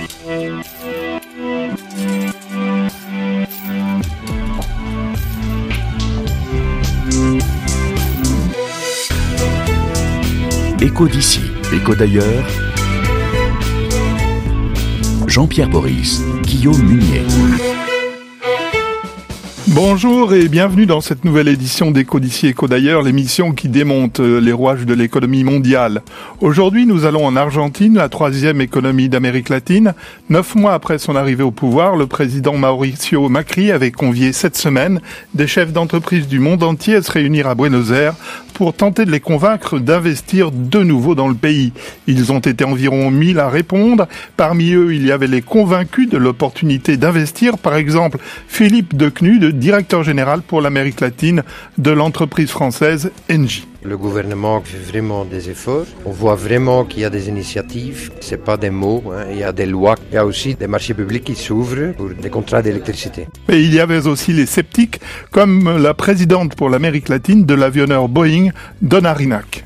Écho d'ici, écho d'ailleurs. Jean-Pierre Boris, Guillaume Munier. Bonjour et bienvenue dans cette nouvelle édition d'Écho d'ici, écho d'ailleurs, l'émission qui démonte les rouages de l'économie mondiale. Aujourd'hui, nous allons en Argentine, la troisième économie d'Amérique latine. 9 mois après son arrivée au pouvoir, le président Mauricio Macri avait convié cette semaine des chefs d'entreprise du monde entier à se réunir à Buenos Aires pour tenter de les convaincre d'investir de nouveau dans le pays. Ils ont été environ 1000 à répondre. Parmi eux, il y avait les convaincus de l'opportunité d'investir. Par exemple, Philippe Decnude, directeur général pour l'Amérique latine de l'entreprise française Engie. Le gouvernement fait vraiment des efforts. On voit vraiment qu'il y a des initiatives. C'est pas des mots, il y a des lois. Il y a aussi des marchés publics qui s'ouvrent pour des contrats d'électricité. Et il y avait aussi les sceptiques, comme la présidente pour l'Amérique latine de l'avionneur Boeing, Donna Rinac.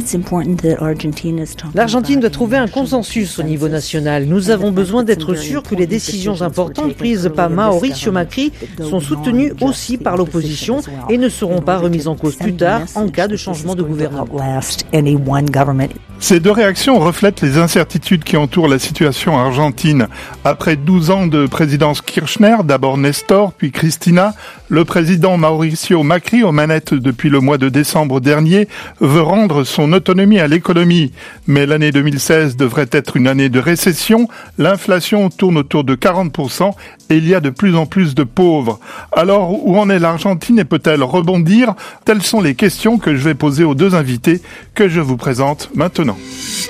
L'Argentine doit trouver un consensus au niveau national. Nous avons besoin d'être sûrs que les décisions importantes prises par Mauricio Macri sont soutenues aussi par l'opposition et ne seront pas remises en cause plus tard en cas de changement de gouvernement. Ces deux réactions reflètent les incertitudes qui entourent la situation argentine. Après 12 ans de présidence Kirchner, d'abord Nestor, puis Cristina, le président Mauricio Macri, aux manettes depuis le mois de décembre dernier, veut rendre son autonomie à l'économie. Mais l'année 2016 devrait être une année de récession. L'inflation tourne autour de 40% et il y a de plus en plus de pauvres. Alors, où en est l'Argentine et peut-elle rebondir? Telles sont les questions que je vais poser aux deux invités que je vous présente maintenant.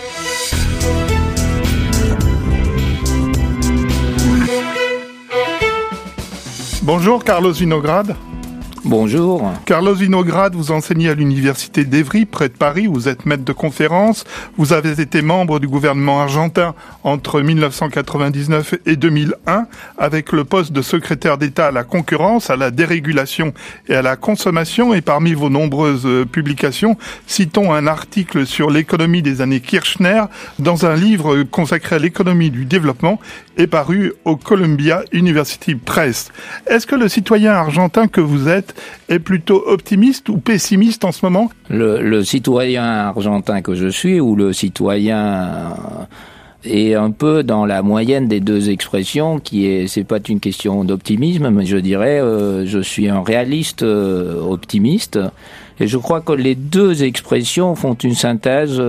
Bonjour Carlos Vinograd. Bonjour. Carlos Vinograd, vous enseignez à l'université d'Évry, près de Paris. Vous êtes maître de conférences. Vous avez été membre du gouvernement argentin entre 1999 et 2001, avec le poste de secrétaire d'État à la concurrence, à la dérégulation et à la consommation. Et parmi vos nombreuses publications, citons un article sur l'économie des années Kirchner dans un livre consacré à l'économie du développement et paru au Columbia University Press. Est-ce que le citoyen argentin que vous êtes est plutôt optimiste ou pessimiste en ce moment? Le citoyen argentin que je suis, ou le citoyen est un peu dans la moyenne des deux expressions, c'est pas une question d'optimisme, mais je dirais, je suis un réaliste optimiste. Et je crois que les deux expressions font une synthèse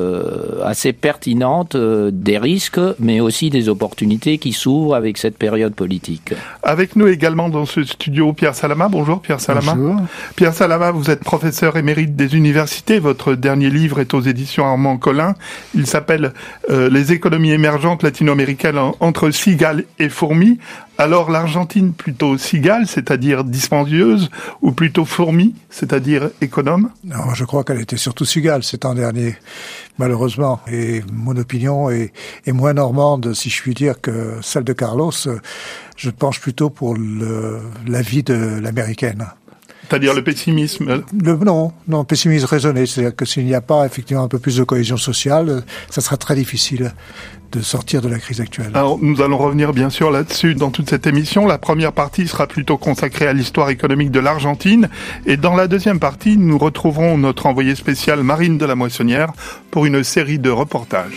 assez pertinente des risques, mais aussi des opportunités qui s'ouvrent avec cette période politique. Avec nous également dans ce studio, Pierre Salama. Bonjour Pierre Salama. Bonjour. Pierre Salama, vous êtes professeur émérite des universités. Votre dernier livre est aux éditions Armand Collin. Il s'appelle Les économies émergentes latino-américaines entre cigales et fourmis. Alors l'Argentine plutôt cigale, c'est-à-dire dispendieuse, ou plutôt fourmi, c'est-à-dire économe? Non, je crois qu'elle était surtout cigale ces temps derniers, malheureusement. Et mon opinion est moins normande, si je puis dire, que celle de Carlos. Je penche plutôt pour l'avis de l'américaine. C'est-à-dire le pessimisme? Non, pessimisme raisonné. C'est-à-dire que s'il n'y a pas effectivement un peu plus de cohésion sociale, ça sera très difficile de sortir de la crise actuelle. Alors, nous allons revenir bien sûr là-dessus dans toute cette émission. La première partie sera plutôt consacrée à l'histoire économique de l'Argentine. Et dans la deuxième partie, nous retrouverons notre envoyée spéciale Marine de la Moissonnière pour une série de reportages.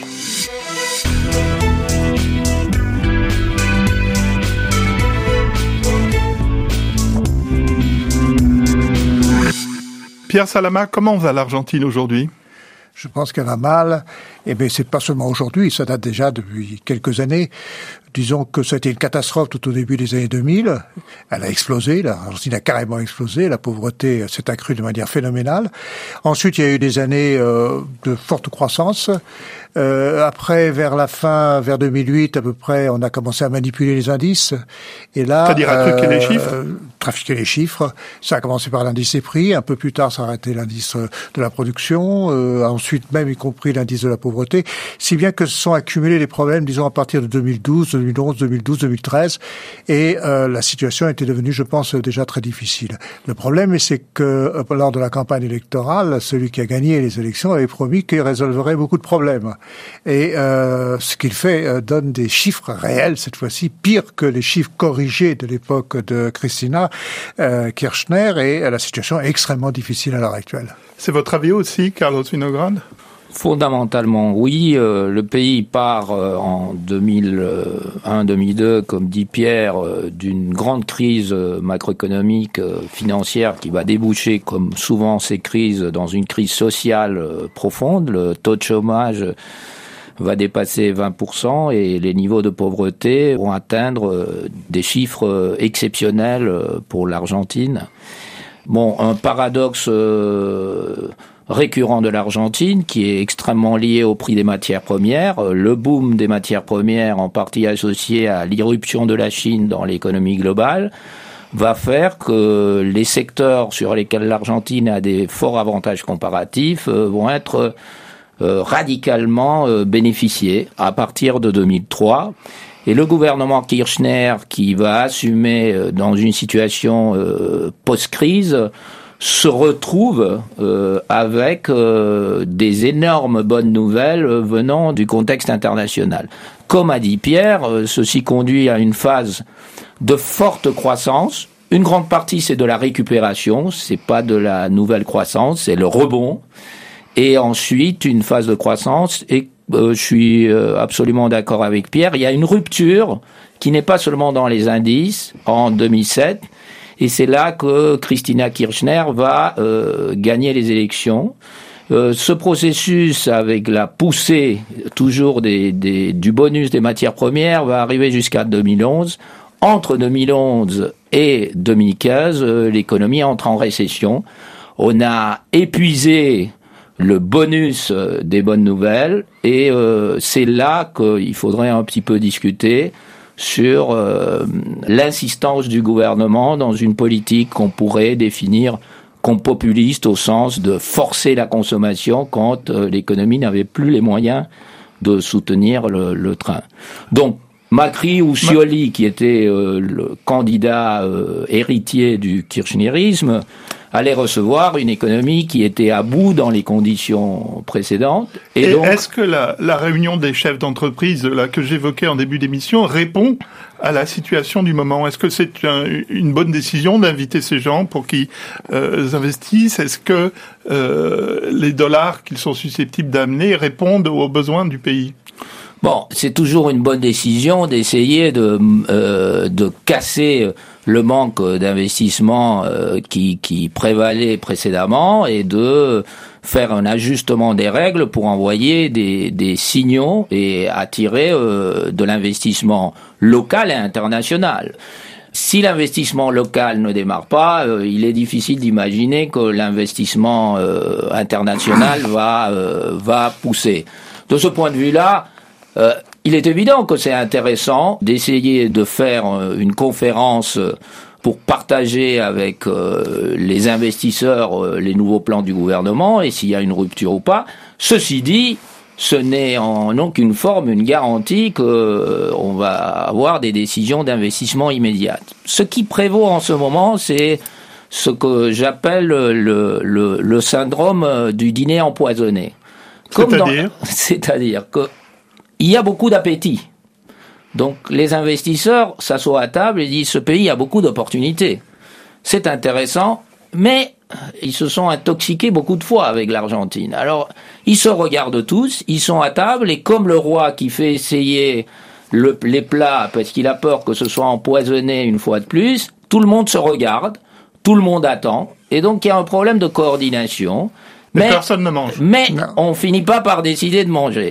Pierre Salama, comment va l'Argentine aujourd'hui? Je pense qu'elle va mal. Mais c'est pas seulement aujourd'hui, ça date déjà depuis quelques années. Disons que ça a été une catastrophe tout au début des années 2000. Elle a explosé, l'Argentine a carrément explosé, la pauvreté s'est accrue de manière phénoménale. Ensuite, il y a eu des années de forte croissance. Après, vers la fin, vers 2008 à peu près, on a commencé à manipuler les indices. Et là, c'est-à-dire à truquer les chiffres? Trafiquer les chiffres. Ça a commencé par l'indice des prix. Un peu plus tard, ça a arrêté l'indice de la production. Ensuite, même y compris l'indice de la pauvreté. pauvreté, si bien que se sont accumulés les problèmes, disons, à partir de 2012, 2011, 2012, 2013, et la situation était devenue, je pense, déjà très difficile. Le problème, c'est que lors de la campagne électorale, celui qui a gagné les élections avait promis qu'il résolverait beaucoup de problèmes. Et ce qu'il fait donne des chiffres réels, cette fois-ci, pire que les chiffres corrigés de l'époque de Christina Kirchner, et la situation est extrêmement difficile à l'heure actuelle. C'est votre avis aussi, Carlos Winograd ? Fondamentalement, oui. Le pays part en 2001-2002, comme dit Pierre, d'une grande crise macroéconomique, financière, qui va déboucher, comme souvent ces crises, dans une crise sociale profonde. Le taux de chômage va dépasser 20% et les niveaux de pauvreté vont atteindre des chiffres exceptionnels pour l'Argentine. Bon, un paradoxe récurrent de l'Argentine, qui est extrêmement lié au prix des matières premières. Le boom des matières premières, en partie associé à l'irruption de la Chine dans l'économie globale, va faire que les secteurs sur lesquels l'Argentine a des forts avantages comparatifs vont être radicalement bénéficiés à partir de 2003. Et le gouvernement Kirchner, qui va assumer dans une situation post-crise, se retrouve avec des énormes bonnes nouvelles venant du contexte international. Comme a dit Pierre, ceci conduit à une phase de forte croissance. Une grande partie, c'est de la récupération, c'est pas de la nouvelle croissance, c'est le rebond. Et ensuite, une phase de croissance, et je suis absolument d'accord avec Pierre, il y a une rupture qui n'est pas seulement dans les indices en 2007, et c'est là que Christina Kirchner va gagner les élections. Ce processus, avec la poussée toujours du bonus des matières premières, va arriver jusqu'à 2011. Entre 2011 et 2015, l'économie entre en récession. On a épuisé le bonus des bonnes nouvelles, et c'est là qu'il faudrait un petit peu discuter sur l'insistance du gouvernement dans une politique qu'on pourrait définir comme populiste, au sens de forcer la consommation quand l'économie n'avait plus les moyens de soutenir le train. Donc, Macri ou Scioli, qui était le candidat héritier du kirchnerisme, allait recevoir une économie qui était à bout dans les conditions précédentes. Et donc, est-ce que la réunion des chefs d'entreprise là que j'évoquais en début d'émission répond à la situation du moment? Est-ce que c'est une bonne décision d'inviter ces gens pour qu'ils investissent? Est-ce que les dollars qu'ils sont susceptibles d'amener répondent aux besoins du pays? Bon, c'est toujours une bonne décision d'essayer de casser le manque d'investissement qui prévalait précédemment, et de faire un ajustement des règles pour envoyer des signaux et attirer de l'investissement local et international. Si l'investissement local ne démarre pas, il est difficile d'imaginer que l'investissement international va pousser. De ce point de vue-là, il est évident que c'est intéressant d'essayer de faire une conférence pour partager avec les investisseurs les nouveaux plans du gouvernement, et s'il y a une rupture ou pas. Ceci dit, ce n'est en aucune forme une garantie qu'on va avoir des décisions d'investissement immédiates. Ce qui prévaut en ce moment, c'est ce que j'appelle le syndrome du dîner empoisonné. C'est-à-dire que il y a beaucoup d'appétit. Donc les investisseurs s'assoient à table et disent: ce pays a beaucoup d'opportunités. C'est intéressant, mais ils se sont intoxiqués beaucoup de fois avec l'Argentine. Alors ils se regardent tous, ils sont à table, et comme le roi qui fait essayer les plats parce qu'il a peur que ce soit empoisonné une fois de plus, tout le monde se regarde, tout le monde attend, et donc il y a un problème de coordination. Mais personne ne mange. Mais on finit pas par décider de manger.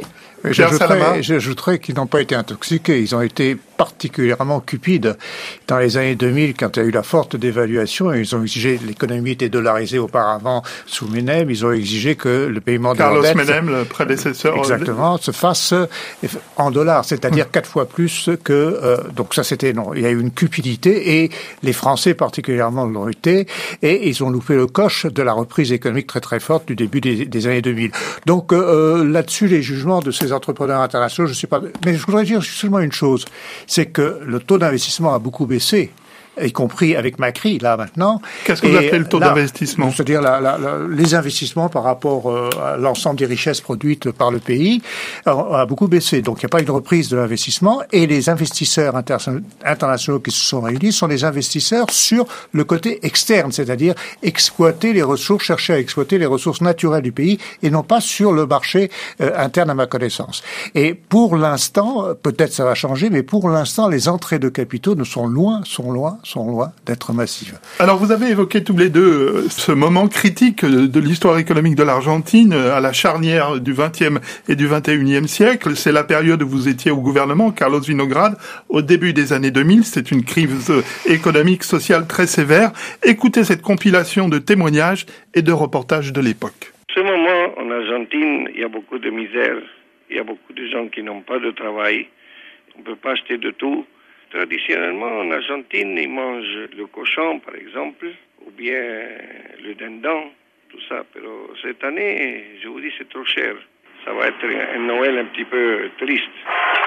J'ajouterais qu'ils n'ont pas été intoxiqués, ils ont été particulièrement cupides. Dans les années 2000, quand il y a eu la forte dévaluation, ils ont exigé, l'économie était dollarisée auparavant sous Menem, ils ont exigé que le paiement de la dette... Carlos Menem, le prédécesseur... Exactement, se fasse en dollars, c'est-à-dire 4 fois plus que... donc ça, c'était... Non, il y a eu une cupidité, et les Français particulièrement l'ont été, et ils ont loupé le coche de la reprise économique très très forte du début des années 2000. Donc là-dessus, les jugements de ces entrepreneurs internationaux, je sais pas... Mais je voudrais dire seulement une chose, c'est que le taux d'investissement a beaucoup baissé, y compris avec Macri, là, maintenant. Qu'est-ce que vous appelez le taux d'investissement? C'est-à-dire les investissements par rapport à l'ensemble des richesses produites par le pays a beaucoup baissé. Donc, il n'y a pas une reprise de l'investissement. Et les investisseurs internationaux qui se sont réunis sont des investisseurs sur le côté externe, c'est-à-dire exploiter les ressources, chercher à exploiter les ressources naturelles du pays, et non pas sur le marché interne, à ma connaissance. Et pour l'instant, peut-être ça va changer, mais pour l'instant, les entrées de capitaux sont loin d'être massives. Alors vous avez évoqué tous les deux ce moment critique de l'histoire économique de l'Argentine à la charnière du XXe et du XXIe siècle. C'est la période où vous étiez au gouvernement, Carlos Vinograd, au début des années 2000. C'est une crise économique, sociale très sévère. Écoutez cette compilation de témoignages et de reportages de l'époque. En ce moment, en Argentine, il y a beaucoup de misère. Il y a beaucoup de gens qui n'ont pas de travail. On ne peut pas acheter de tout. Traditionnellement, en Argentine, ils mangent le cochon, par exemple, ou bien le dindon, tout ça. Mais cette année, je vous dis, c'est trop cher. Ça va être un Noël un petit peu triste.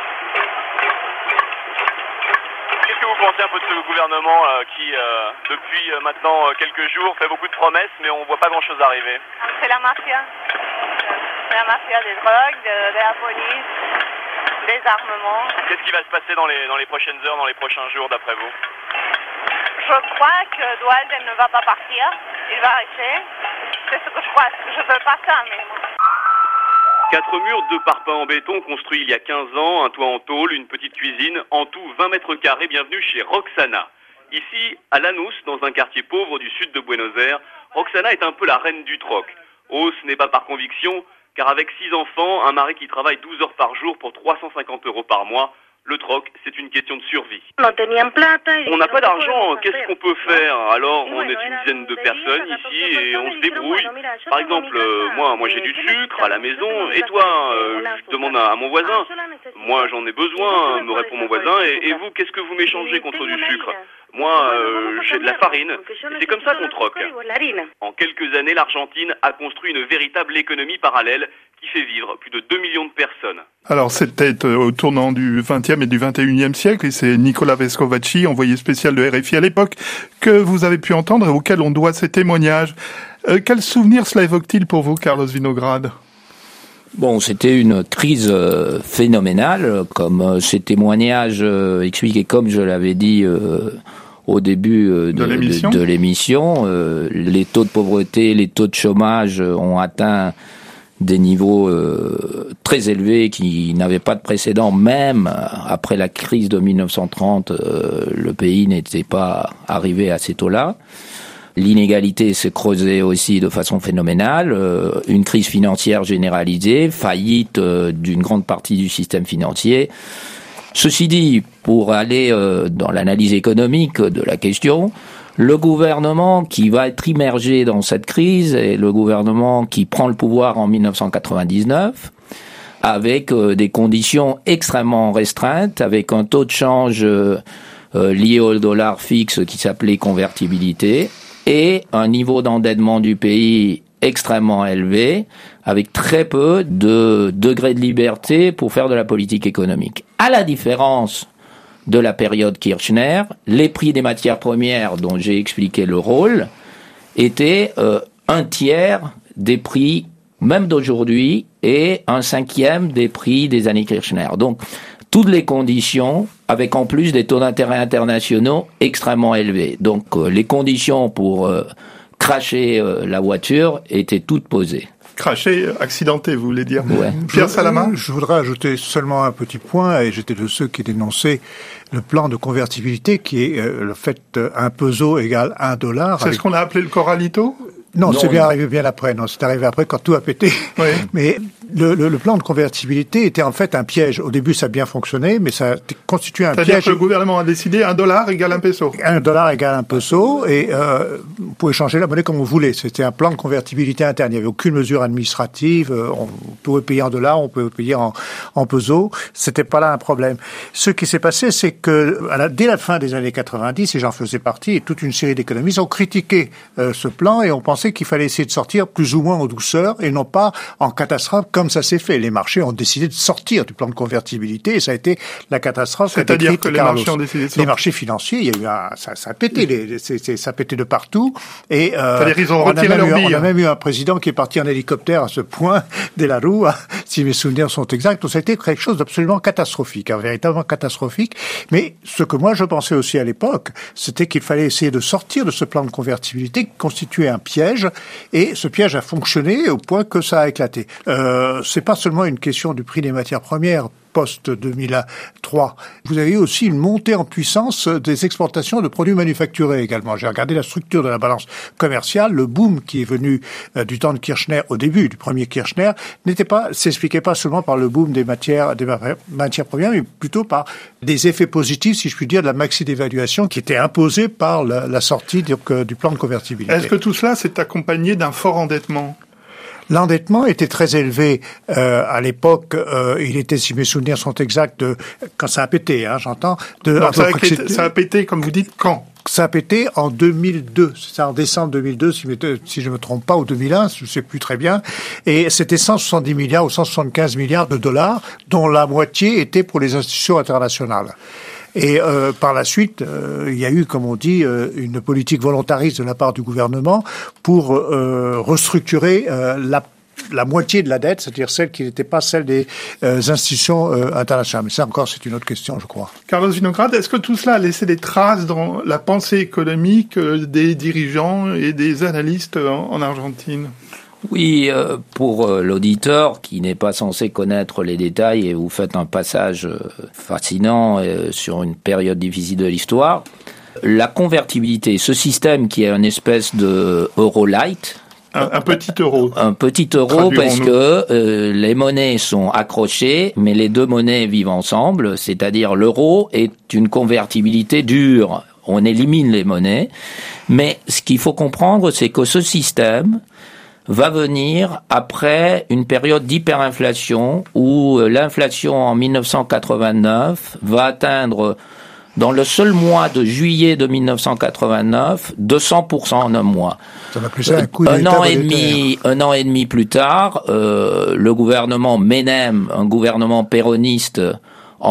Qu'est-ce que vous pensez un peu de ce gouvernement qui, depuis maintenant quelques jours, fait beaucoup de promesses, mais on ne voit pas grand-chose arriver? C'est la mafia. C'est la mafia des drogues, de la police. Des armements. Qu'est-ce qui va se passer dans les prochaines heures, dans les prochains jours, d'après vous? Je crois que Duhalde ne va pas partir. Il va rester. C'est ce que je crois. Je veux pas ça, mais... 4 murs, 2 parpaings en béton, construits il y a 15 ans, un toit en tôle, une petite cuisine, en tout 20 mètres carrés. Bienvenue chez Roxana. Ici, à Lanús, dans un quartier pauvre du sud de Buenos Aires, Roxana est un peu la reine du troc. Oh, ce n'est pas par conviction, car avec 6 enfants, un mari qui travaille 12 heures par jour pour 350 € par mois, le troc, c'est une question de survie. On n'a pas d'argent, qu'est-ce qu'on peut faire? Alors, on est une dizaine de personnes ici et on se débrouille. Par exemple, moi j'ai du sucre à la maison, et toi, je demande à mon voisin. Moi, j'en ai besoin, me répond mon voisin, et vous, qu'est-ce que vous m'échangez contre du sucre? Moi, j'ai de la farine. C'est comme ça qu'on troque. En quelques années, l'Argentine a construit une véritable économie parallèle qui fait vivre plus de 2 millions de personnes. Alors, c'était au tournant du XXe et du XXIe siècle, et c'est Nicolas Vescovacci, envoyé spécial de RFI à l'époque, que vous avez pu entendre et auquel on doit ces témoignages. Quel souvenir cela évoque-t-il pour vous, Carlos Vinograd? Bon, c'était une crise phénoménale, comme ces témoignages expliquent, et comme je l'avais dit au début de l'émission, les taux de pauvreté, les taux de chômage ont atteint des niveaux très élevés qui n'avaient pas de précédent. Même après la crise de 1930, le pays n'était pas arrivé à ces taux-là. L'inégalité s'est creusée aussi de façon phénoménale, une crise financière généralisée, faillite d'une grande partie du système financier. Ceci dit, pour aller dans l'analyse économique de la question, le gouvernement qui va être immergé dans cette crise est le gouvernement qui prend le pouvoir en 1999, avec des conditions extrêmement restreintes, avec un taux de change lié au dollar fixe qui s'appelait convertibilité, et un niveau d'endettement du pays extrêmement élevé, avec très peu de degré de liberté pour faire de la politique économique. À la différence de la période Kirchner, les prix des matières premières, dont j'ai expliqué le rôle, étaient un tiers des prix même d'aujourd'hui et un cinquième des prix des années Kirchner. Donc, toutes les conditions, avec en plus des taux d'intérêt internationaux extrêmement élevés. Donc, les conditions pour cracher la voiture étaient toutes posées. Craché, accidenté, vous voulez dire? Ouais. Pierre Salamin? Je voudrais ajouter seulement un petit point, et j'étais de ceux qui dénonçaient le plan de convertibilité qui est le fait un peso égale $1. C'est ce qu'on a appelé le corralito? Non, c'est bien arrivé bien après. Non, c'est arrivé après quand tout a pété. Oui. Mais Le plan de convertibilité était en fait un piège. Au début, ça a bien fonctionné, mais ça constituait un piège. C'est-à-dire que le gouvernement a décidé $1 égale un peso. $1 égale un peso, et on pouvait changer la monnaie comme on voulait. C'était un plan de convertibilité interne. Il n'y avait aucune mesure administrative. On pouvait payer en dollars, on pouvait payer en peso. C'était pas là un problème. Ce qui s'est passé, c'est que dès la fin des années 90, et j'en faisais partie, et toute une série d'économistes ont critiqué ce plan, et on pensait qu'il fallait essayer de sortir plus ou moins en douceur, et non pas en catastrophe comme ça s'est fait. Les marchés ont décidé de sortir du plan de convertibilité, et ça a été la catastrophe. C'est-à-dire que les marchés ont décidé de sortir. Les marchés financiers, il y a eu ça a pété, ça a pété de partout, et c'est-à-dire ils ont retiré leur bille. On a même eu un président qui est parti en hélicoptère à ce point, de la Rúa, si mes souvenirs sont exacts. Donc ça a été quelque chose d'absolument catastrophique, véritablement catastrophique. Mais ce que moi je pensais aussi à l'époque, c'était qu'il fallait essayer de sortir de ce plan de convertibilité qui constituait un piège, et ce piège a fonctionné au point que ça a éclaté. C'est pas seulement une question du prix des matières premières post-2003. Vous avez eu aussi une montée en puissance des exportations de produits manufacturés également. J'ai regardé la structure de la balance commerciale. Le boom qui est venu du temps de Kirchner, au début du premier Kirchner, s'expliquait pas seulement par le boom des matières premières, mais plutôt par des effets positifs, si je puis dire, de la maxi-dévaluation qui était imposée par la sortie du plan de convertibilité. Est-ce que tout cela s'est accompagné d'un fort endettement ? L'endettement était très élevé à l'époque. Il était, si mes souvenirs sont exacts, quand ça a pété, j'entends. Ça a pété, comme vous dites, quand ? Ça a pété en 2002. C'est ça, en décembre 2002, si je me trompe pas, ou 2001, je sais plus très bien. Et c'était 170 milliards ou 175 milliards de dollars, dont la moitié était pour les institutions internationales. Et par la suite, il y a eu, comme on dit, une politique volontariste de la part du gouvernement pour restructurer la moitié de la dette, c'est-à-dire celle qui n'était pas celle des institutions internationales. Mais ça encore, c'est une autre question, je crois. Carlos Vinograd, est-ce que tout cela a laissé des traces dans la pensée économique des dirigeants et des analystes en Argentine ? Oui, pour l'auditeur qui n'est pas censé connaître les détails, et vous faites un passage fascinant sur une période difficile de l'histoire, la convertibilité, ce système qui est une espèce de euro light, un petit euro. Un petit euro parce que les monnaies sont accrochées, mais les deux monnaies vivent ensemble, c'est-à-dire l'euro est une convertibilité dure. On élimine les monnaies, mais ce qu'il faut comprendre, c'est que ce système va venir après une période d'hyperinflation où l'inflation en 1989 va atteindre, dans le seul mois de juillet de 1989, 200% en un mois. Ça va plus un coup un an et demi plus tard, le gouvernement Menem, un gouvernement péroniste, en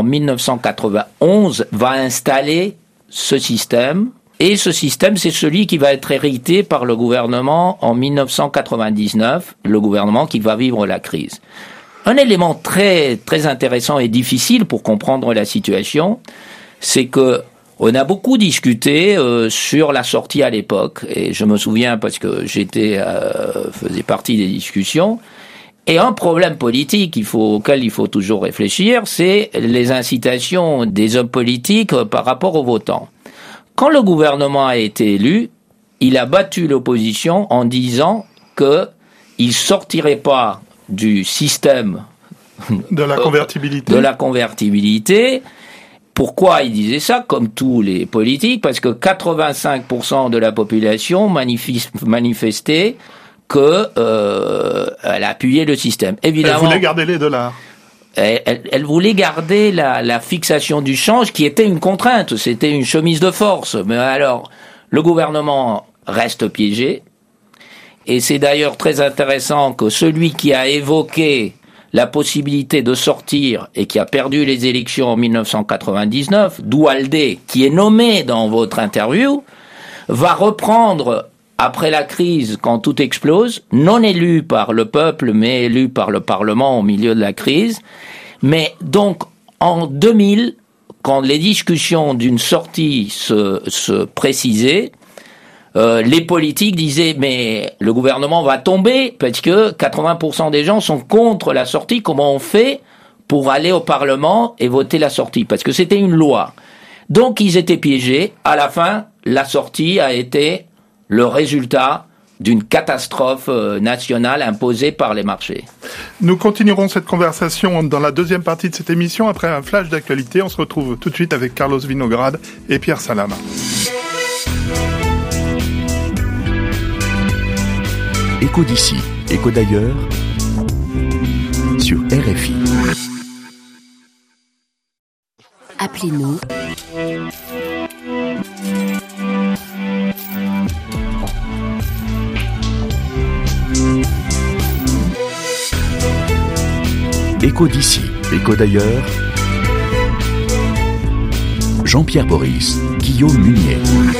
1991, va installer ce système. Et ce système, c'est celui qui va être hérité par le gouvernement en 1999, le gouvernement qui va vivre la crise. Un élément très, très intéressant et difficile pour comprendre la situation, c'est que on a beaucoup discuté sur la sortie à l'époque, et je me souviens parce que faisais partie des discussions. Et un problème politique auquel il faut toujours réfléchir, c'est les incitations des hommes politiques par rapport aux votants. Quand le gouvernement a été élu, il a battu l'opposition en disant que il sortirait pas du système de la convertibilité. Pourquoi il disait ça? Comme tous les politiques, parce que 85% de la population manifestait que elle appuyait le système. Évidemment, elle voulait garder les dollars. Elle voulait garder la fixation du change qui était une contrainte, c'était une chemise de force. Mais alors, le gouvernement reste piégé. Et c'est d'ailleurs très intéressant que celui qui a évoqué la possibilité de sortir et qui a perdu les élections en 1999, Duhalde, qui est nommé dans votre interview, va reprendre après la crise, quand tout explose, non élu par le peuple, mais élu par le Parlement au milieu de la crise. Mais donc, en 2000, quand les discussions d'une sortie se précisaient, les politiques disaient, mais le gouvernement va tomber, parce que 80% des gens sont contre la sortie, comment on fait pour aller au Parlement et voter la sortie? Parce que c'était une loi. Donc, ils étaient piégés. À la fin, la sortie a été le résultat d'une catastrophe nationale imposée par les marchés. Nous continuerons cette conversation dans la deuxième partie de cette émission après un flash d'actualité. On se retrouve tout de suite avec Carlos Vinograd et Pierre Salama. Écho d'ici, écho d'ailleurs, sur RFI. Appelez-nous. Écho d'ici, écho d'ailleurs. Jean-Pierre Boris, Guillaume Munier.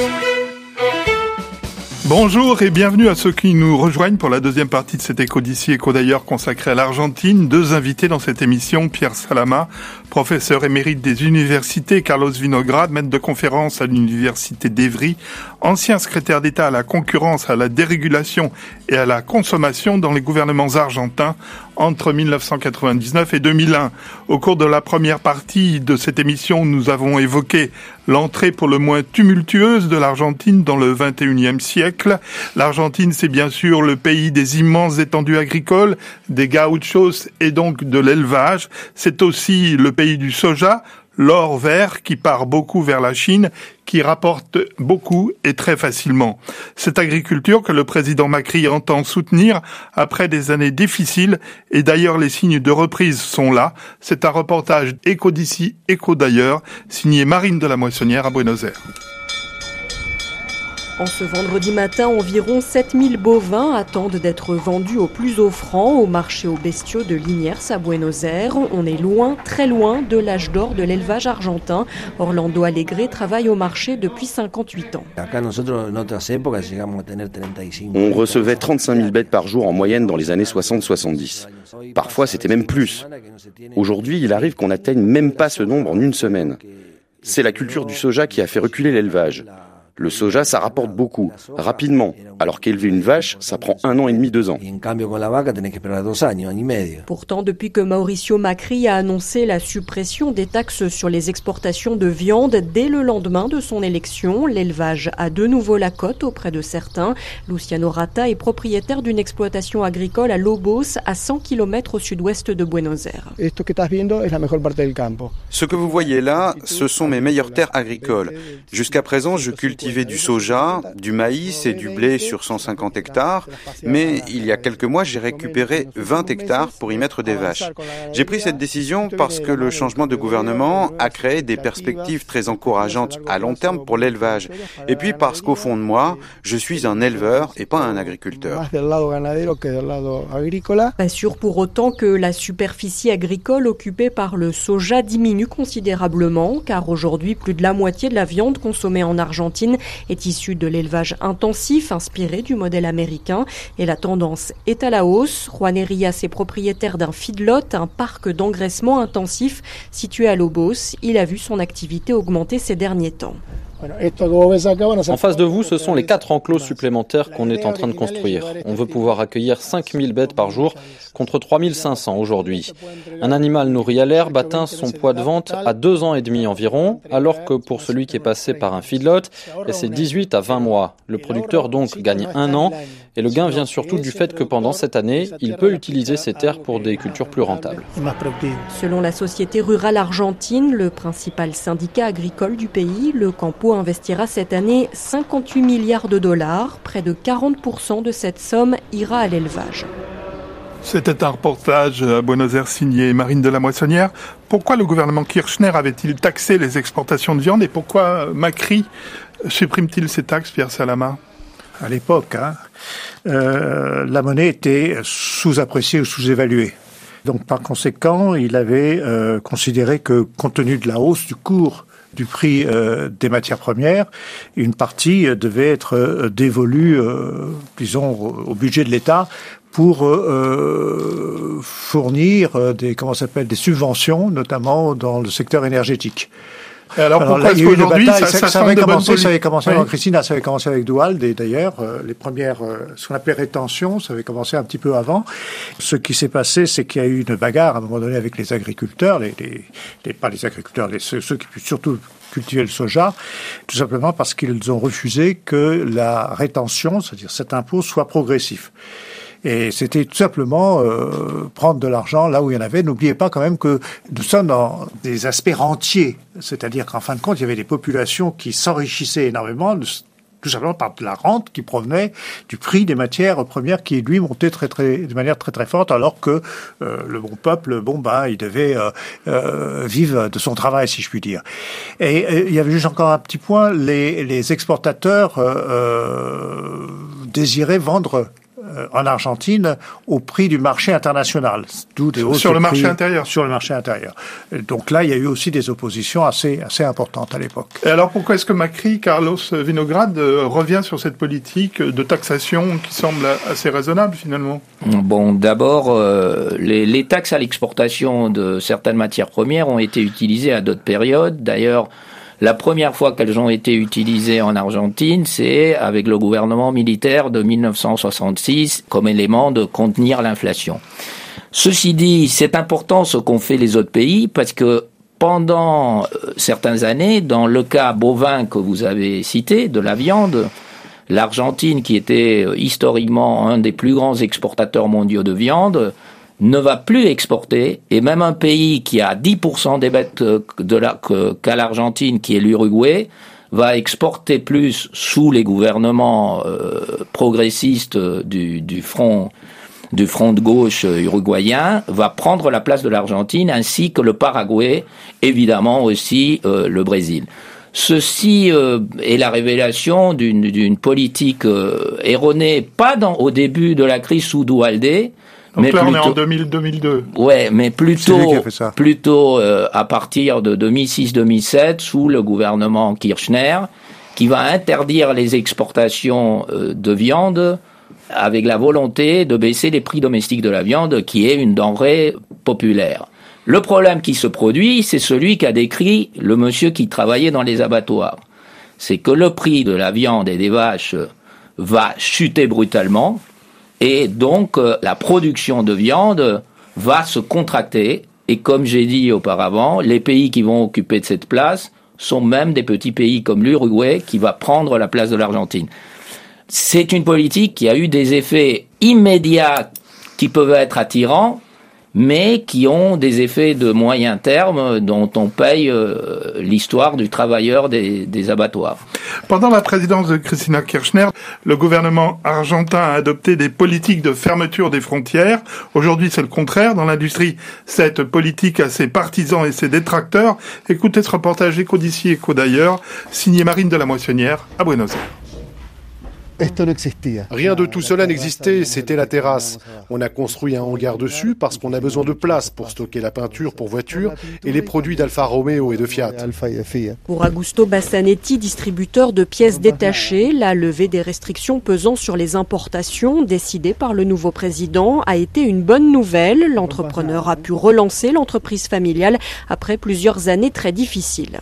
Bonjour et bienvenue à ceux qui nous rejoignent pour la deuxième partie de cet Écho d'ici, écho d'ailleurs consacré à l'Argentine. Deux invités dans cette émission, Pierre Salama, professeur émérite des universités, Carlos Vinograd, maître de conférence à l'université d'Evry, ancien secrétaire d'État à la concurrence, à la dérégulation et à la consommation dans les gouvernements argentins entre 1999 et 2001. Au cours de la première partie de cette émission, nous avons évoqué l'entrée pour le moins tumultueuse de l'Argentine dans le XXIe siècle. L'Argentine, c'est bien sûr le pays des immenses étendues agricoles, des gauchos et donc de l'élevage. C'est aussi le pays du soja, l'or vert qui part beaucoup vers la Chine, qui rapporte beaucoup et très facilement. Cette agriculture que le président Macri entend soutenir après des années difficiles, et d'ailleurs les signes de reprise sont là. C'est un reportage Écho d'ici, Écho d'ailleurs, signé Marine de la Moissonnière à Buenos Aires. En ce vendredi matin, environ 7000 bovins attendent d'être vendus au plus offrant au marché aux bestiaux de Liniers à Buenos Aires. On est loin, très loin de l'âge d'or de l'élevage argentin. Orlando Alegre travaille au marché depuis 58 ans. On recevait 35 000 bêtes par jour en moyenne dans les années 60-70. Parfois, c'était même plus. Aujourd'hui, il arrive qu'on n'atteigne même pas ce nombre en une semaine. C'est la culture du soja qui a fait reculer l'élevage. Le soja, ça rapporte beaucoup, rapidement, alors qu'élever une vache, ça prend 1 an et demi, 2 ans. Pourtant, depuis que Mauricio Macri a annoncé la suppression des taxes sur les exportations de viande dès le lendemain de son élection, l'élevage a de nouveau la cote auprès de certains. Luciano Rata est propriétaire d'une exploitation agricole à Lobos, à 100 km au sud-ouest de Buenos Aires. Ce que vous voyez là, ce sont mes meilleures terres agricoles. Jusqu'à présent, je cultivais du soja, du maïs et du blé sur 150 hectares, mais il y a quelques mois, j'ai récupéré 20 hectares pour y mettre des vaches. J'ai pris cette décision parce que le changement de gouvernement a créé des perspectives très encourageantes à long terme pour l'élevage. Et puis parce qu'au fond de moi, je suis un éleveur et pas un agriculteur. Pas sûr pour autant que la superficie agricole occupée par le soja diminue considérablement, car aujourd'hui, plus de la moitié de la viande consommée en Argentine est issue de l'élevage intensif inspiré du modèle américain et la tendance est à la hausse. Juan Erias est propriétaire d'un feedlot, un parc d'engraissement intensif situé à Lobos. Il a vu son activité augmenter ces derniers temps. En face de vous, ce sont les 4 enclos supplémentaires qu'on est en train de construire. On veut pouvoir accueillir 5000 bêtes par jour contre 3500 aujourd'hui. Un animal nourri à l'herbe atteint son poids de vente à 2 ans et demi environ, alors que pour celui qui est passé par un feedlot, c'est 18 à 20 mois. Le producteur donc gagne 1 an et le gain vient surtout du fait que pendant cette année, il peut utiliser ses terres pour des cultures plus rentables. Selon la Société rurale argentine, le principal syndicat agricole du pays, le Campo investira cette année 58 milliards de dollars. Près de 40% de cette somme ira à l'élevage. C'était un reportage à Buenos Aires signé Marine de la Moissonnière. Pourquoi le gouvernement Kirchner avait-il taxé les exportations de viande et pourquoi Macri supprime-t-il ces taxes, Pierre Salama ? À l'époque, la monnaie était sous-appréciée ou sous-évaluée. Donc par conséquent, il avait considéré que compte tenu de la hausse du cours du prix des matières premières, une partie devait être dévolue, disons, au budget de l'État pour fournir des subventions, notamment dans le secteur énergétique. Et alors pourquoi est-ce qu'aujourd'hui ça avait commencé avant Cristina, ça avait commencé avec Duhalde, et d'ailleurs les premières, ce qu'on appelait rétention, ça avait commencé un petit peu avant. Ce qui s'est passé, c'est qu'il y a eu une bagarre à un moment donné avec les agriculteurs, pas les agriculteurs, ceux qui surtout cultiver le soja, tout simplement parce qu'ils ont refusé que la rétention, c'est-à-dire cet impôt, soit progressif. Et c'était tout simplement prendre de l'argent là où il y en avait. N'oubliez pas quand même que nous sommes dans des aspects rentiers, c'est-à-dire qu'en fin de compte, il y avait des populations qui s'enrichissaient énormément, tout simplement par de la rente qui provenait du prix des matières premières qui, lui, montait de manière très très forte, alors que le bon peuple, il devait vivre de son travail, si je puis dire. Et il y avait juste encore un petit point, les exportateurs désiraient vendre en Argentine au prix du marché international. D'où des hausses sur le marché intérieur. Sur le marché intérieur. Donc là, il y a eu aussi des oppositions assez importantes à l'époque. Et alors pourquoi est-ce que Macri, Carlos Vinograd, revient sur cette politique de taxation qui semble assez raisonnable finalement? Bon, d'abord, les taxes à l'exportation de certaines matières premières ont été utilisées à d'autres périodes. D'ailleurs, la première fois qu'elles ont été utilisées en Argentine, c'est avec le gouvernement militaire de 1966 comme élément de contenir l'inflation. Ceci dit, c'est important ce qu'ont fait les autres pays parce que pendant certaines années, dans le cas bovin que vous avez cité, de la viande, l'Argentine, qui était historiquement un des plus grands exportateurs mondiaux de viande, ne va plus exporter, et même un pays qui a 10% des bêtes qu'à l'Argentine, qui est l'Uruguay, va exporter plus sous les gouvernements progressistes du front de gauche uruguayen, va prendre la place de l'Argentine, ainsi que le Paraguay, évidemment aussi le Brésil. Ceci est la révélation d'une politique erronée, pas au début de la crise sous Duhalde. Donc mais là, plutôt, on est en 2002. Ouais, mais plutôt à partir de 2006-2007, sous le gouvernement Kirchner, qui va interdire les exportations de viande avec la volonté de baisser les prix domestiques de la viande, qui est une denrée populaire. Le problème qui se produit, c'est celui qu'a décrit le monsieur qui travaillait dans les abattoirs. C'est que le prix de la viande et des vaches va chuter brutalement, et donc la production de viande va se contracter, et comme j'ai dit auparavant, les pays qui vont occuper de cette place sont même des petits pays comme l'Uruguay qui va prendre la place de l'Argentine. C'est une politique qui a eu des effets immédiats qui peuvent être attirants, mais qui ont des effets de moyen terme dont on paye l'histoire du travailleur des abattoirs. Pendant la présidence de Cristina Kirchner, le gouvernement argentin a adopté des politiques de fermeture des frontières. Aujourd'hui, c'est le contraire. Dans l'industrie, cette politique a ses partisans et ses détracteurs. Écoutez ce reportage Éco d'ici, Éco d'ailleurs, signé Marine de la Moissonnière à Buenos Aires. Rien de tout cela n'existait, c'était la terrasse. On a construit un hangar dessus parce qu'on a besoin de place pour stocker la peinture pour voitures et les produits d'Alfa Romeo et de Fiat. Pour Augusto Bassanetti, distributeur de pièces détachées, la levée des restrictions pesant sur les importations décidée par le nouveau président a été une bonne nouvelle. L'entrepreneur a pu relancer l'entreprise familiale après plusieurs années très difficiles.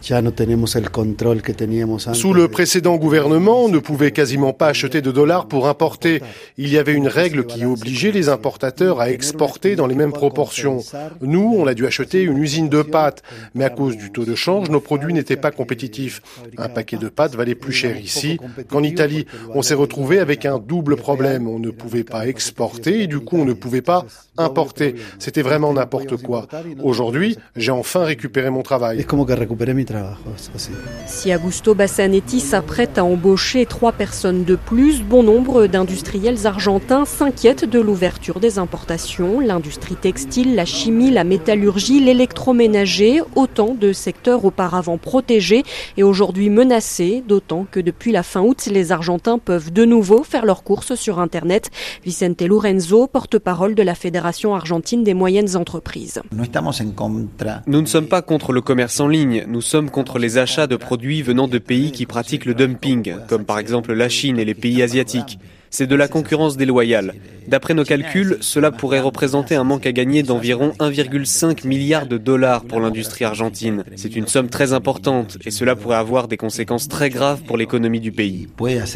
Sous le précédent gouvernement, on ne pouvait quasiment pas acheter de dollars pour importer. Il y avait une règle qui obligeait les importateurs à exporter dans les mêmes proportions. Nous, on a dû acheter une usine de pâtes, mais à cause du taux de change, nos produits n'étaient pas compétitifs. Un paquet de pâtes valait plus cher ici qu'en Italie. On s'est retrouvé avec un double problème. On ne pouvait pas exporter et du coup, on ne pouvait pas importer. C'était vraiment n'importe quoi. Aujourd'hui, j'ai enfin récupéré mon travail. Si Augusto Bassanetti s'apprête à embaucher 3 personnes de plus, bon nombre d'industriels argentins s'inquiètent de l'ouverture des importations. L'industrie textile, la chimie, la métallurgie, l'électroménager, autant de secteurs auparavant protégés et aujourd'hui menacés, d'autant que depuis la fin août, les Argentins peuvent de nouveau faire leurs courses sur Internet. Vicente Lorenzo, porte-parole de la Fédération argentine des moyennes entreprises. Nous ne sommes pas contre le commerce en ligne, nous sommes contre les achats de produits venant de pays qui pratiquent le dumping, comme par exemple la Chine et les pays asiatiques. C'est de la concurrence déloyale. D'après nos calculs, cela pourrait représenter un manque à gagner d'environ 1,5 milliard de dollars pour l'industrie argentine. C'est une somme très importante et cela pourrait avoir des conséquences très graves pour l'économie du pays.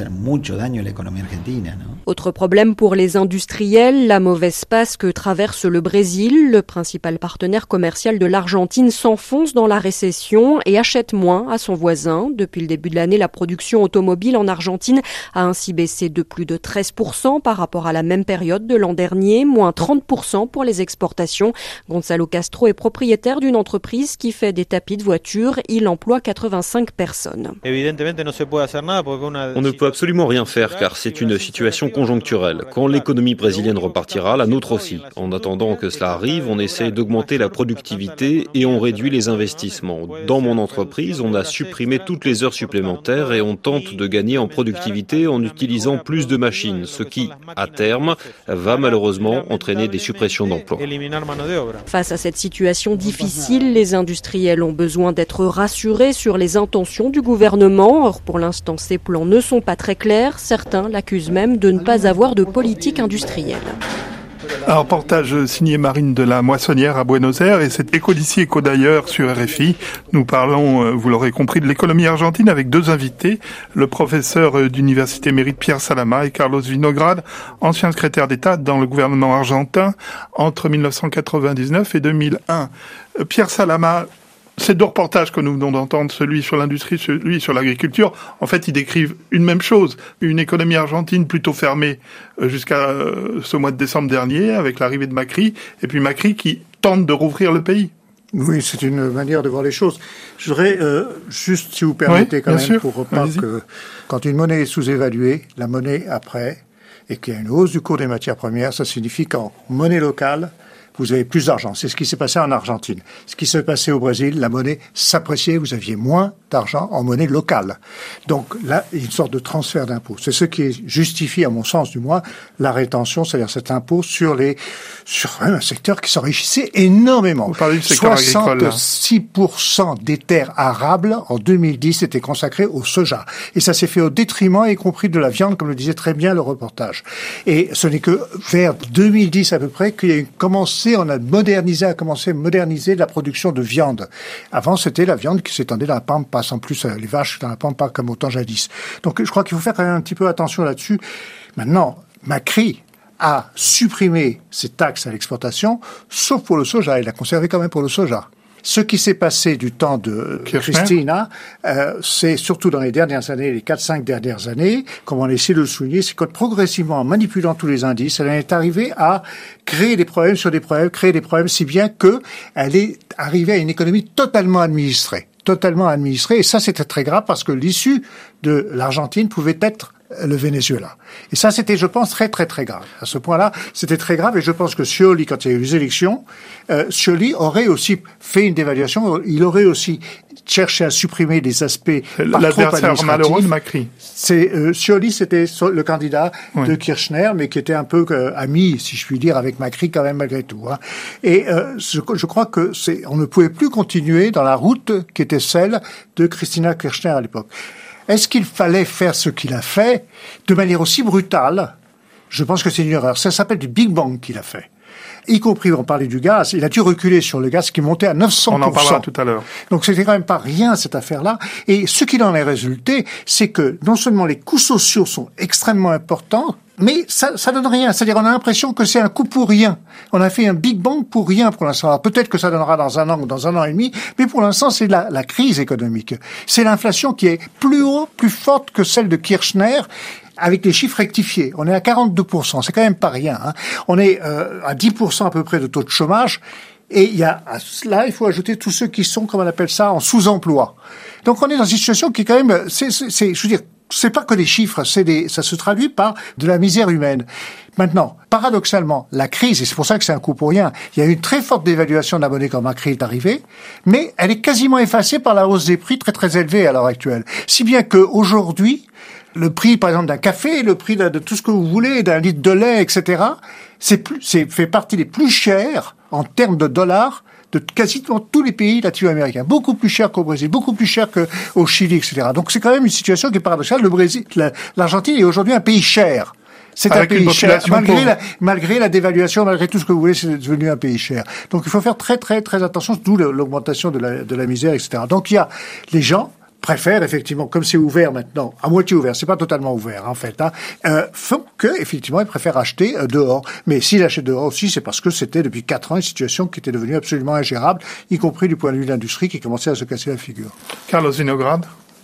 Autre problème pour les industriels, la mauvaise passe que traverse le Brésil. Le principal partenaire commercial de l'Argentine s'enfonce dans la récession et achète moins à son voisin. Depuis le début de l'année, la production automobile en Argentine a ainsi baissé de plus de 13% par rapport à la même période de l'an dernier, moins 30% pour les exportations. Gonzalo Castro est propriétaire d'une entreprise qui fait des tapis de voitures. Il emploie 85 personnes. On ne peut absolument rien faire car c'est une situation conjoncturelle. Quand l'économie brésilienne repartira, la nôtre aussi. En attendant que cela arrive, on essaie d'augmenter la productivité et on réduit les investissements. Dans mon entreprise, on a supprimé toutes les heures supplémentaires et on tente de gagner en productivité en utilisant plus de machines, ce qui, à terme, va malheureusement entraîner des suppressions d'emplois. Face à cette situation difficile, les industriels ont besoin d'être rassurés sur les intentions du gouvernement. Or, pour l'instant, ces plans ne sont pas très clairs. Certains l'accusent même de ne pas avoir de politique industrielle. Un reportage signé Marine de la Moissonnière à Buenos Aires et c'est Éco d'ici, Éco d'ailleurs sur RFI. Nous parlons, vous l'aurez compris, de l'économie argentine avec deux invités, le professeur d'université Mérite Pierre Salama et Carlos Vinograd, ancien secrétaire d'État dans le gouvernement argentin entre 1999 et 2001. Pierre Salama, ces deux reportages que nous venons d'entendre, celui sur l'industrie, celui sur l'agriculture, en fait, ils décrivent une même chose. Une économie argentine plutôt fermée jusqu'à ce mois de décembre dernier, avec l'arrivée de Macri, et puis Macri qui tente de rouvrir le pays. Oui, c'est une manière de voir les choses. Je voudrais juste, si vous permettez, quand même, sûr. Pour pas que quand une monnaie est sous-évaluée, la monnaie après, et qu'il y a une hausse du cours des matières premières, ça signifie qu'en monnaie locale, vous avez plus d'argent. C'est ce qui s'est passé en Argentine. Ce qui s'est passé au Brésil, la monnaie s'appréciait, vous aviez moins d'argent en monnaie locale. Donc là, il y a une sorte de transfert d'impôt. C'est ce qui justifie, à mon sens du moins, la rétention, c'est-à-dire cet impôt sur un secteur qui s'enrichissait énormément. Vous parlez du secteur agricole. 66% des terres arables, en 2010, étaient consacrées au soja. Et ça s'est fait au détriment, y compris de la viande, comme le disait très bien le reportage. Et ce n'est que vers 2010 à peu près qu'il y a commencé à moderniser la production de viande. Avant, c'était la viande qui s'étendait dans la pampa, sans plus les vaches dans la pampa comme autant jadis. Donc, je crois qu'il faut faire quand même un petit peu attention là-dessus. Maintenant, Macri a supprimé ces taxes à l'exportation, sauf pour le soja. Il a conservé quand même pour le soja. Ce qui s'est passé du temps de Cristina, c'est surtout dans les dernières années, les 4-5 dernières années, comme on a essayé de le souligner, c'est que progressivement, en manipulant tous les indices, elle est arrivée à créer des problèmes sur des problèmes, si bien que elle est arrivée à une économie totalement administrée. Et ça, c'était très grave parce que l'issue de l'Argentine pouvait être le Venezuela. Et ça, c'était, je pense, très, très, très grave. À ce point-là, c'était très grave et je pense que Scioli, quand il y a eu les élections, Scioli aurait aussi fait une dévaluation, il aurait aussi cherché à supprimer des aspects l'adversaire malheureux de Macri. Scioli, c'était le candidat de Kirchner, mais qui était un peu ami, si je puis dire, avec Macri quand même malgré tout. Hein. Et je crois que on ne pouvait plus continuer dans la route qui était celle de Cristina Kirchner à l'époque. Est-ce qu'il fallait faire ce qu'il a fait de manière aussi brutale? Je pense que c'est une erreur. Ça s'appelle du Big Bang qu'il a fait. Y compris, on parlait du gaz, il a dû reculer sur le gaz qui montait à 900%. On en parlera tout à l'heure. Donc c'était quand même pas rien, cette affaire-là. Et ce qu'il en est résulté, c'est que non seulement les coûts sociaux sont extrêmement importants, mais ça donne rien. C'est-à-dire, on a l'impression que c'est un coup pour rien. On a fait un Big Bang pour rien pour l'instant. Alors, peut-être que ça donnera dans un an ou dans un an et demi, mais pour l'instant, c'est la crise économique. C'est l'inflation qui est plus haute, plus forte que celle de Kirchner, avec les chiffres rectifiés. On est à 42%. C'est quand même pas rien, hein. On est à 10% à peu près de taux de chômage. Et il y a, là, il faut ajouter tous ceux qui sont, comme on appelle ça, en sous-emploi. Donc, on est dans une situation qui est quand même, je veux dire, c'est pas que des chiffres, ça se traduit par de la misère humaine. Maintenant, paradoxalement, la crise, et c'est pour ça que c'est un coup pour rien, il y a eu une très forte dévaluation de la monnaie quand Macri est arrivé, mais elle est quasiment effacée par la hausse des prix très très élevée à l'heure actuelle. Si bien que aujourd'hui, le prix, par exemple, d'un café, le prix de tout ce que vous voulez, d'un litre de lait, etc., fait partie des plus chers en termes de dollars de quasiment tous les pays latino-américains. Beaucoup plus cher qu'au Brésil, beaucoup plus cher qu'au Chili, etc. Donc c'est quand même une situation qui est paradoxale. Le Brésil, l'Argentine est aujourd'hui un pays cher. C'est un pays cher. Malgré la dévaluation, malgré tout ce que vous voulez, c'est devenu un pays cher. Donc il faut faire très très très attention, d'où l'augmentation de la misère, etc. Donc il y a les gens préfèrent effectivement, comme c'est ouvert maintenant, à moitié ouvert, c'est pas totalement ouvert en fait, font que effectivement ils préfèrent acheter dehors. Mais s'ils achètent dehors aussi, c'est parce que c'était depuis 4 ans une situation qui était devenue absolument ingérable, y compris du point de vue de l'industrie qui commençait à se casser la figure. Carlos Vinograd.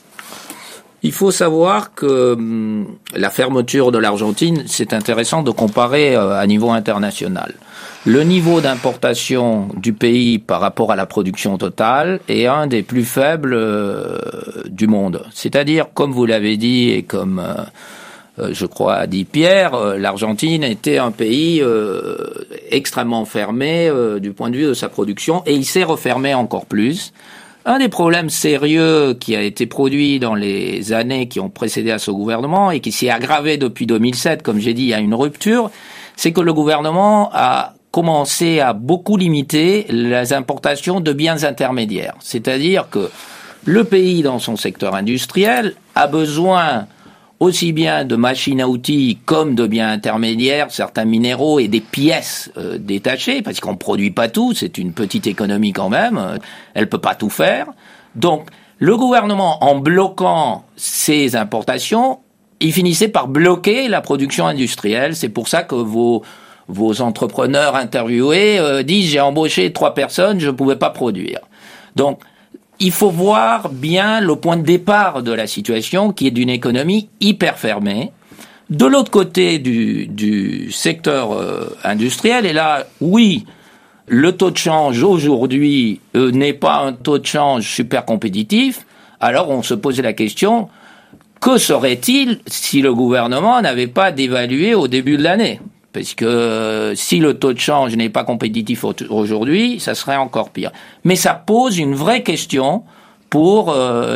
Il faut savoir que la fermeture de l'Argentine, c'est intéressant de comparer à niveau international. Le niveau d'importation du pays par rapport à la production totale est un des plus faibles du monde. C'est-à-dire, comme vous l'avez dit et comme je crois a dit Pierre, l'Argentine était un pays extrêmement fermé du point de vue de sa production et il s'est refermé encore plus. Un des problèmes sérieux qui a été produit dans les années qui ont précédé à ce gouvernement et qui s'est aggravé depuis 2007, comme j'ai dit, il y a une rupture, c'est que le gouvernement a commencé à beaucoup limiter les importations de biens intermédiaires. C'est-à-dire que le pays, dans son secteur industriel, a besoin aussi bien de machines à outils comme de biens intermédiaires, certains minéraux et des pièces détachées, parce qu'on ne produit pas tout, c'est une petite économie quand même, elle peut pas tout faire. Donc, le gouvernement, en bloquant ces importations, il finissait par bloquer la production industrielle. C'est pour ça que vos entrepreneurs interviewés disent « j'ai embauché 3 personnes, je ne pouvais pas produire ». Donc, il faut voir bien le point de départ de la situation qui est d'une économie hyper fermée. De l'autre côté du secteur industriel, et là, oui, le taux de change aujourd'hui n'est pas un taux de change super compétitif, alors on se posait la question, que serait-il si le gouvernement n'avait pas dévalué au début de l'année ? Parce que si le taux de change n'est pas compétitif aujourd'hui, ça serait encore pire. Mais ça pose une vraie question pour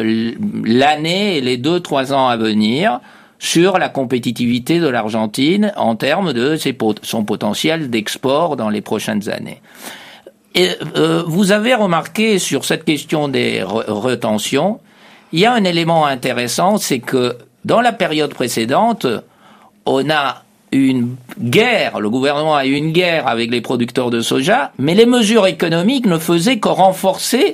l'année et les 2-3 ans à venir sur la compétitivité de l'Argentine en termes de son potentiel d'export dans les prochaines années. Et vous avez remarqué sur cette question des retentions, il y a un élément intéressant, c'est que dans la période précédente, on a une guerre, le gouvernement a eu une guerre avec les producteurs de soja, mais les mesures économiques ne faisaient que renforcer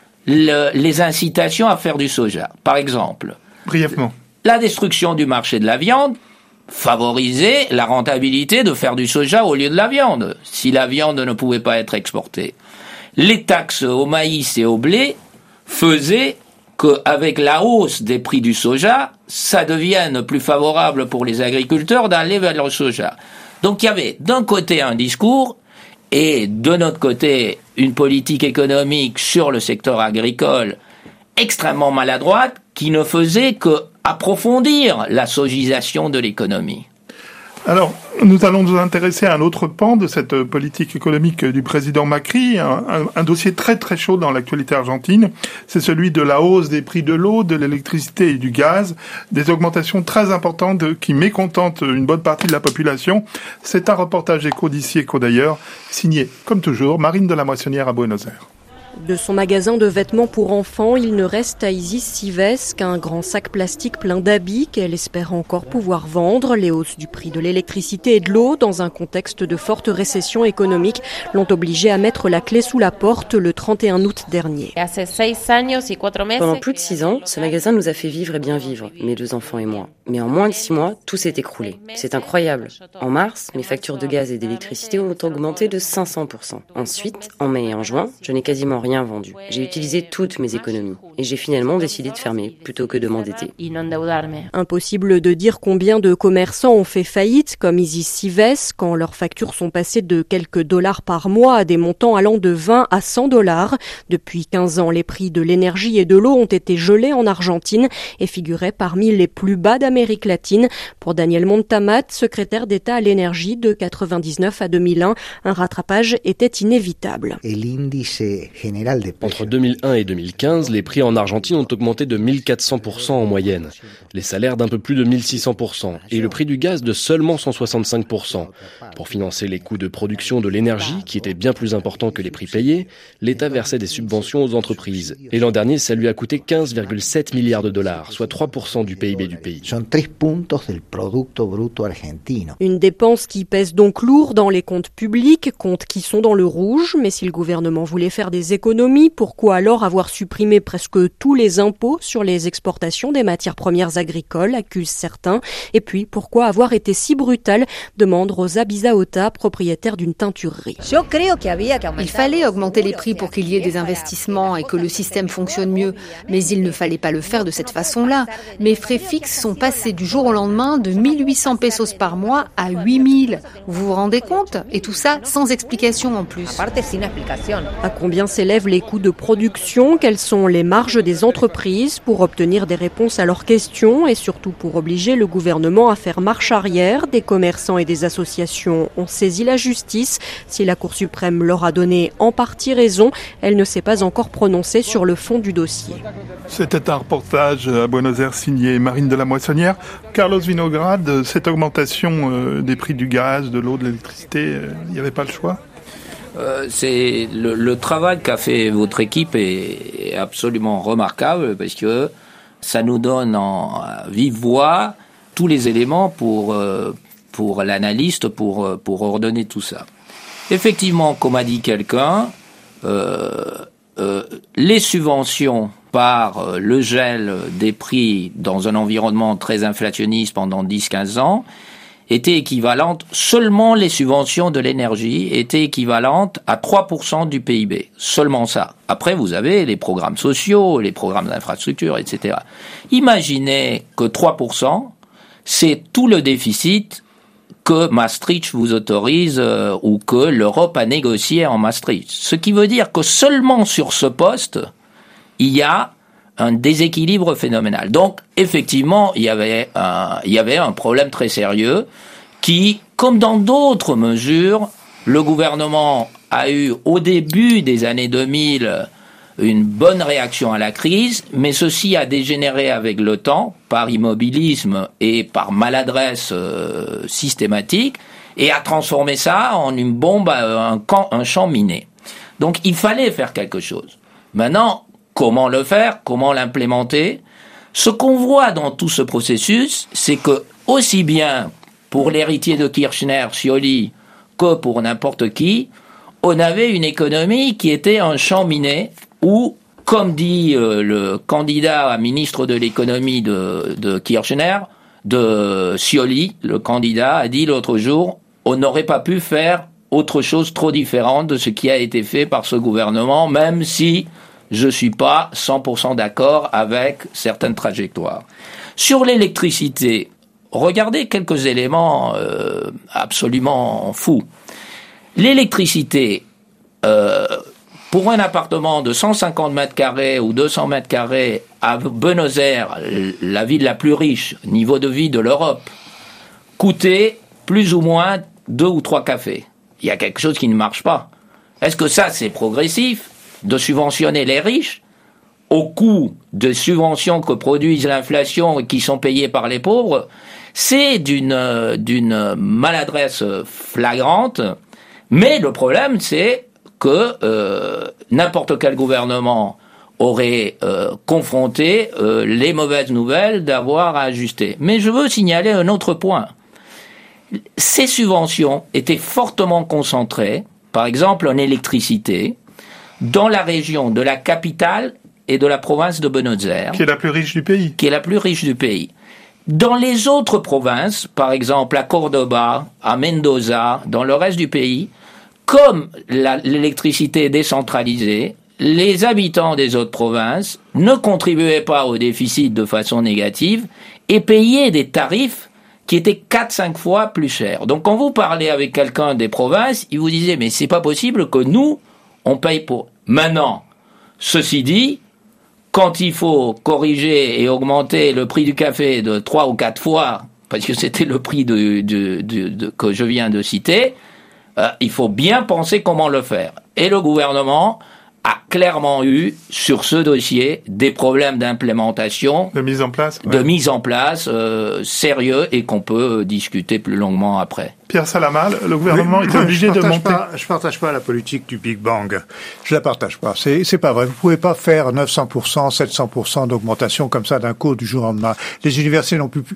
les incitations à faire du soja. Par exemple, brièvement, la destruction du marché de la viande favorisait la rentabilité de faire du soja au lieu de la viande, si la viande ne pouvait pas être exportée. Les taxes au maïs et au blé faisaient qu'avec la hausse des prix du soja, ça devienne plus favorable pour les agriculteurs d'aller vers le soja. Donc il y avait d'un côté un discours et de notre côté une politique économique sur le secteur agricole extrêmement maladroite qui ne faisait que approfondir la sojisation de l'économie. Alors, nous allons nous intéresser à un autre pan de cette politique économique du président Macri, un dossier très très chaud dans l'actualité argentine, c'est celui de la hausse des prix de l'eau, de l'électricité et du gaz, des augmentations très importantes qui mécontentent une bonne partie de la population. C'est un reportage Éco d'ici, Éco d'ailleurs, signé, comme toujours, Marine de la Moissonnière à Buenos Aires. De son magasin de vêtements pour enfants, il ne reste à Isis Sives qu'un grand sac plastique plein d'habits qu'elle espère encore pouvoir vendre. Les hausses du prix de l'électricité et de l'eau, dans un contexte de forte récession économique, l'ont obligée à mettre la clé sous la porte le 31 août dernier. Pendant plus de 6 ans, ce magasin nous a fait vivre et bien vivre, mes 2 enfants et moi. Mais en moins de 6 mois, tout s'est écroulé. C'est incroyable. En mars, mes factures de gaz et d'électricité ont augmenté de 500%. Ensuite, en mai et en juin, je n'ai quasiment rien vendu. J'ai utilisé toutes mes économies et j'ai finalement décidé de fermer plutôt que de m'endetter. Impossible de dire combien de commerçants ont fait faillite comme Isis Sives quand leurs factures sont passées de quelques dollars par mois à des montants allant de 20 à 100 $. Depuis 15 ans, les prix de l'énergie et de l'eau ont été gelés en Argentine et figuraient parmi les plus bas d'Amérique latine. Pour Daniel Montamat, secrétaire d'État à l'énergie de 1999 à 2001, un rattrapage était inévitable. Entre 2001 et 2015, les prix en Argentine ont augmenté de 1400% en moyenne, les salaires d'un peu plus de 1600% et le prix du gaz de seulement 165%. Pour financer les coûts de production de l'énergie, qui étaient bien plus importants que les prix payés, l'État versait des subventions aux entreprises. Et l'an dernier, ça lui a coûté 15,7 milliards de dollars, soit 3% du PIB du pays. Sont Une dépense qui pèse donc lourd dans les comptes publics, comptes qui sont dans le rouge. Mais si le gouvernement voulait faire des économies, pourquoi alors avoir supprimé presque tous les impôts sur les exportations des matières premières agricoles, accusent certains. Et puis, pourquoi avoir été si brutal, demande Rosa Bizaota, propriétaire d'une teinturerie. Il fallait augmenter les prix pour qu'il y ait des investissements et que le système fonctionne mieux. Mais il ne fallait pas le faire de cette façon-là. Mes frais fixes sont passés du jour au lendemain de 1800 pesos par mois à 8000. Vous vous rendez compte? Et tout ça sans explication en plus. À combien s'élèvent les coûts de production? Quelles sont les marges des entreprises? Pour obtenir des réponses à leurs questions et surtout pour obliger le gouvernement à faire marche arrière, des commerçants et des associations ont saisi la justice. Si la Cour suprême leur a donné en partie raison, elle ne s'est pas encore prononcée sur le fond du dossier. C'était un reportage à Buenos Aires signé Marine de la Moissonnière. Carlos Vinograd, cette augmentation des prix du gaz, de l'eau, de l'électricité, il n'y avait pas le choix? C'est le travail qu'a fait votre équipe est absolument remarquable parce que ça nous donne en vive voix tous les éléments pour l'analyste pour ordonner tout ça. Effectivement, comme a dit quelqu'un, les subventions par le gel des prix dans un environnement très inflationniste pendant 10-15 ans étaient équivalentes, seulement les subventions de l'énergie étaient équivalentes à 3% du PIB. Seulement ça. Après, vous avez les programmes sociaux, les programmes d'infrastructure, etc. Imaginez que 3%, c'est tout le déficit que Maastricht vous autorise ou que l'Europe a négocié en Maastricht. Ce qui veut dire que seulement sur ce poste, il y a un déséquilibre phénoménal. Donc, effectivement, il y avait un problème très sérieux qui, comme dans d'autres mesures, le gouvernement a eu au début des années 2000 une bonne réaction à la crise, mais ceci a dégénéré avec le temps par immobilisme et par maladresse systématique et a transformé ça en une bombe, un champ miné. Donc, il fallait faire quelque chose. Maintenant, comment le faire? Comment l'implémenter? Ce qu'on voit dans tout ce processus, c'est que aussi bien pour l'héritier de Kirchner, Scioli, que pour n'importe qui, on avait une économie qui était un champ miné où, comme dit le candidat à ministre de l'économie de Kirchner, de Scioli, le candidat, a dit l'autre jour, on n'aurait pas pu faire autre chose trop différente de ce qui a été fait par ce gouvernement, même si je suis pas 100% d'accord avec certaines trajectoires. Sur l'électricité, regardez quelques éléments absolument fous. L'électricité, pour un appartement de 150 mètres carrés ou 200 mètres carrés à Buenos Aires, la ville la plus riche, niveau de vie de l'Europe, coûtait plus ou moins 2 ou 3 cafés. Il y a quelque chose qui ne marche pas. Est-ce que ça, c'est progressif de subventionner les riches au coût de subventions que produisent l'inflation et qui sont payées par les pauvres? C'est d'une maladresse flagrante, mais le problème, c'est que n'importe quel gouvernement aurait confronté les mauvaises nouvelles d'avoir à ajuster. Mais je veux signaler un autre point. Ces subventions étaient fortement concentrées, par exemple en électricité, dans la région de la capitale et de la province de Buenos Aires. Qui est la plus riche du pays. Qui est la plus riche du pays. Dans les autres provinces, par exemple à Cordoba, à Mendoza, dans le reste du pays, comme l'électricité est décentralisée, les habitants des autres provinces ne contribuaient pas au déficit de façon négative et payaient des tarifs qui étaient 4-5 fois plus chers. Donc quand vous parlez avec quelqu'un des provinces, il vous disait mais c'est pas possible que nous, on paye pour... Maintenant, ceci dit, quand il faut corriger et augmenter le prix du café de 3 ou 4 fois, parce que c'était le prix que je viens de citer, il faut bien penser comment le faire. Et le gouvernement a clairement eu, sur ce dossier, des problèmes d'implémentation. De mise en place. Ouais. De mise en place, sérieux, et qu'on peut discuter plus longuement après. Pierre Salama, le gouvernement est obligé de monter. Je partage pas la politique du Big Bang. Je la partage pas. C'est pas vrai. Vous pouvez pas faire 900%, 700% d'augmentation comme ça d'un coup du jour au lendemain. Les universités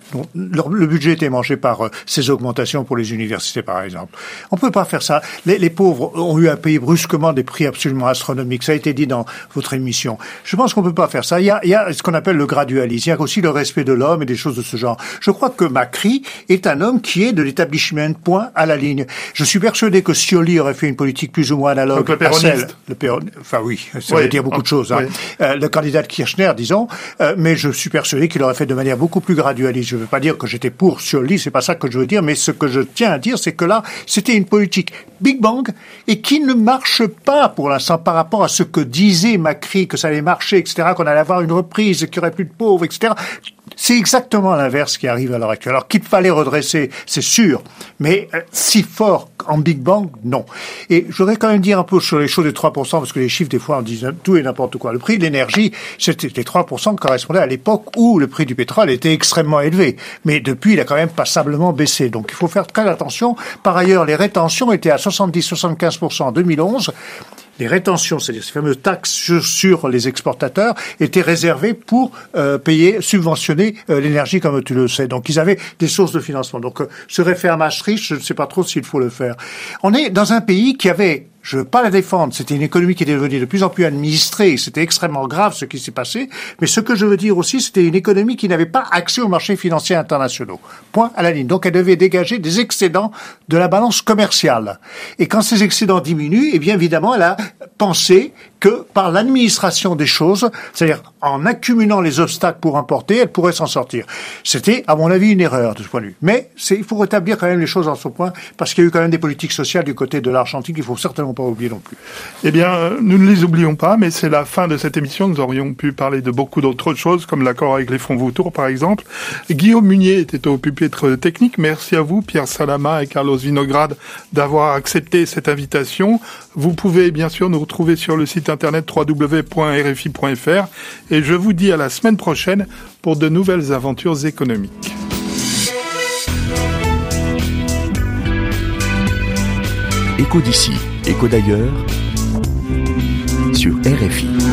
le budget était mangé par ces augmentations pour les universités, par exemple. On peut pas faire ça. Les pauvres ont eu à payer brusquement des prix absolument astronomiques. Ça a été dit dans votre émission. Je pense qu'on peut pas faire ça. Il y a ce qu'on appelle le gradualisme. Il y a aussi le respect de l'homme et des choses de ce genre. Je crois que Macri est un homme qui est de l'établissement, point à la ligne. Je suis persuadé que Scioli aurait fait une politique plus ou moins analogue à celle. Enfin oui, ça veut dire beaucoup de choses. Hein. Le candidat de Kirchner, disons, mais je suis persuadé qu'il aurait fait de manière beaucoup plus gradualiste. Je ne veux pas dire que j'étais pour Scioli, c'est pas ça que je veux dire, mais ce que je tiens à dire, c'est que là, c'était une politique Big Bang et qui ne marche pas pour l'instant par rapport à ce que disait Macri, que ça allait marcher, etc., qu'on allait avoir une reprise, qu'il n'y aurait plus de pauvres, etc. C'est exactement l'inverse qui arrive à l'heure actuelle. Alors qu'il fallait redresser, c'est sûr, mais si fort en Big Bang, non. Et je voudrais quand même dire un peu sur les choses des 3%, parce que les chiffres, des fois, on dit tout et n'importe quoi. Le prix de l'énergie, c'était les 3% correspondaient à l'époque où le prix du pétrole était extrêmement élevé. Mais depuis, il a quand même passablement baissé. Donc il faut faire très attention. Par ailleurs, les rétentions étaient à 70-75% en 2011. Les rétentions, c'est-à-dire ces fameuses taxes sur les exportateurs, étaient réservées pour subventionner l'énergie, comme tu le sais. Donc, ils avaient des sources de financement. Donc, se référer à Maastricht, je ne sais pas trop s'il faut le faire. On est dans un pays qui avait... Je veux pas la défendre. C'était une économie qui était devenue de plus en plus administrée. C'était extrêmement grave ce qui s'est passé. Mais ce que je veux dire aussi, c'était une économie qui n'avait pas accès aux marchés financiers internationaux. Point à la ligne. Donc, elle devait dégager des excédents de la balance commerciale. Et quand ces excédents diminuent, eh bien, évidemment, elle a pensé que par l'administration des choses, c'est-à-dire en accumulant les obstacles pour importer, elle pourrait s'en sortir. C'était, à mon avis, une erreur de ce point de vue. Mais il faut rétablir quand même les choses en son point, parce qu'il y a eu quand même des politiques sociales du côté de l'Argentine qu'il faut certainement pas oublier non plus. Eh bien, nous ne les oublions pas, mais c'est la fin de cette émission. Nous aurions pu parler de beaucoup d'autres choses, comme l'accord avec les fonds vautours, par exemple. Guillaume Munier était au pupitre technique. Merci à vous, Pierre Salama et Carlos Vinograd, d'avoir accepté cette invitation. Vous pouvez, bien sûr, nous retrouver sur le site internet www.rfi.fr. Et je vous dis à la semaine prochaine pour de nouvelles aventures économiques. Écho d'ici, écho d'ailleurs, sur RFI.